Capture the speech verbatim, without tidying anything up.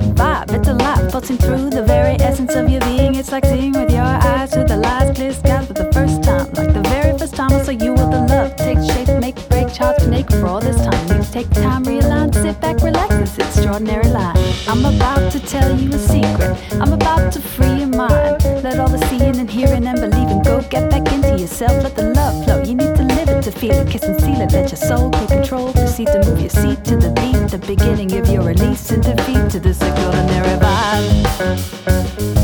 vibe. It's alive, pulsing through the very essence of your being. It's like seeing with your eyes through the lies, clear skies for the first time. Like the very first time I saw you with the love. Take shape, make, break, charge, naked for all this time. You take time, realign, sit back, relax. This extraordinary line. I'm about to tell you a secret. I'm about to free your mind. Let all the seeing and hearing and believing go. Get back into yourself, let the love flow. You need to live it to feel it, kiss and seal it. Let your soul take control. Proceed to move your seat to the beat. The beginning of your release and defeat to this extraordinary vibe.